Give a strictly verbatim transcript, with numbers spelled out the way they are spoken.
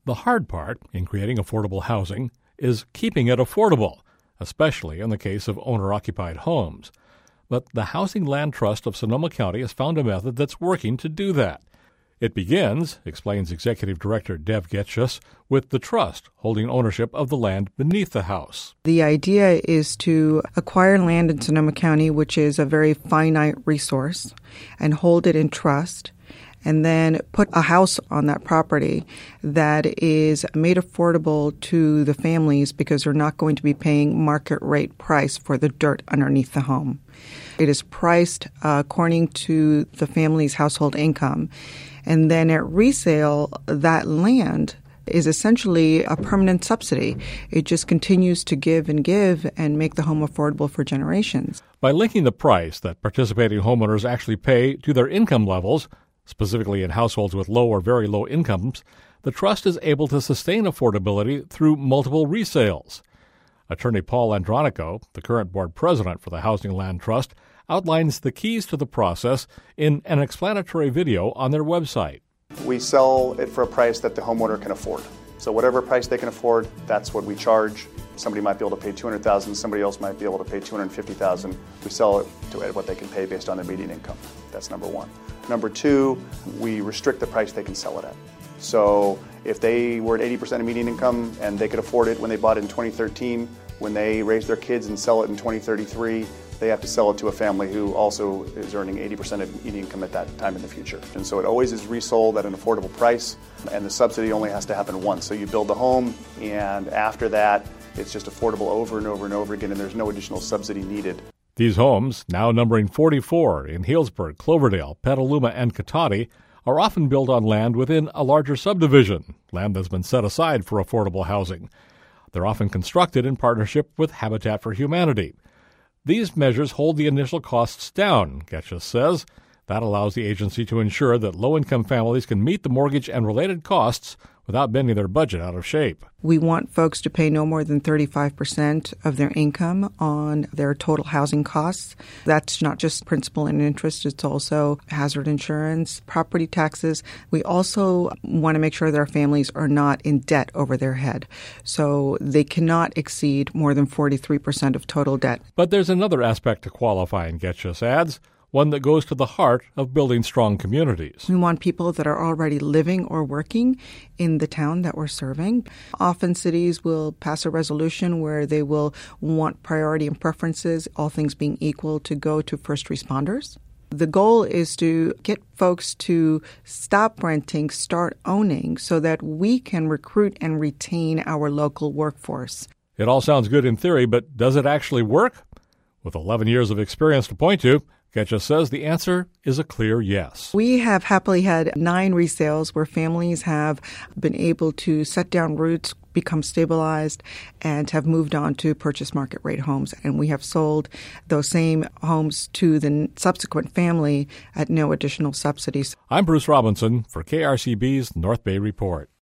The hard part in creating affordable housing is keeping it affordable, especially in the case of owner-occupied homes. But the Housing Land Trust of Sonoma County has found a method that's working to do that. It begins, explains Executive Director Dev Getchus, with the trust holding ownership of the land beneath the house. The idea is to acquire land in Sonoma County, which is a very finite resource, and hold it in trust, and then put a house on that property that is made affordable to the families because they're not going to be paying market rate price for the dirt underneath the home. It is priced uh, according to the family's household income. And then at resale, that land is essentially a permanent subsidy. It just continues to give and give and make the home affordable for generations. By linking the price that participating homeowners actually pay to their income levels, specifically in households with low or very low incomes, the trust is able to sustain affordability through multiple resales. Attorney Paul Andronico, the current board president for the Housing Land Trust, outlines the keys to the process in an explanatory video on their website. We sell it for a price that the homeowner can afford. So whatever price they can afford, that's what we charge. Somebody might be able to pay two hundred thousand dollars, somebody else might be able to pay two hundred fifty thousand dollars. We sell it to what they can pay based on their median income. That's number one. Number two, we restrict the price they can sell it at. So if they were at eighty percent of median income and they could afford it when they bought it in twenty thirteen, when they raise their kids and sell it in twenty thirty-three, they have to sell it to a family who also is earning eighty percent of median income at that time in the future. And so it always is resold at an affordable price, and the subsidy only has to happen once. So you build the home, and after that, it's just affordable over and over and over again, and there's no additional subsidy needed. These homes, now numbering forty-four in Healdsburg, Cloverdale, Petaluma, and Cotati, are often built on land within a larger subdivision, land that's been set aside for affordable housing. They're often constructed in partnership with Habitat for Humanity. These measures hold the initial costs down, Getchus says. That allows the agency to ensure that low-income families can meet the mortgage and related costs without bending their budget out of shape. We want folks to pay no more than thirty-five percent of their income on their total housing costs. That's not just principal and interest, it's also hazard insurance, property taxes. We also want to make sure that our families are not in debt over their head. So they cannot exceed more than forty-three percent of total debt. But there's another aspect to qualifying, Getchus adds, one that goes to the heart of building strong communities. We want people that are already living or working in the town that we're serving. Often cities will pass a resolution where they will want priority and preferences, all things being equal, to go to first responders. The goal is to get folks to stop renting, start owning, so that we can recruit and retain our local workforce. It all sounds good in theory, but does it actually work? With eleven years of experience to point to, Getchus says the answer is a clear yes. We have happily had nine resales where families have been able to set down roots, become stabilized, and have moved on to purchase market rate homes. And we have sold those same homes to the subsequent family at no additional subsidies. I'm Bruce Robinson for K R C B's North Bay Report.